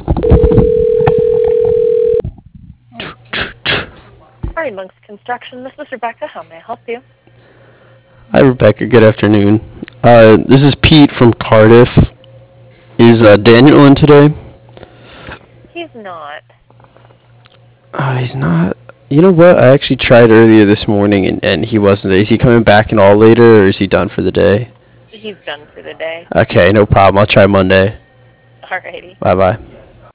Hardy Monks Construction. This is Rebecca. How may I help you? Hi, Rebecca. Good afternoon. This is Pete from Cardiff. Is Daniel in today? He's not. He's not. You know what? I actually tried earlier this morning and he wasn't there. Is he coming back and all later, or is he done for the day? He's done for the day. Okay, no problem. I'll try Monday. Alrighty. Bye bye.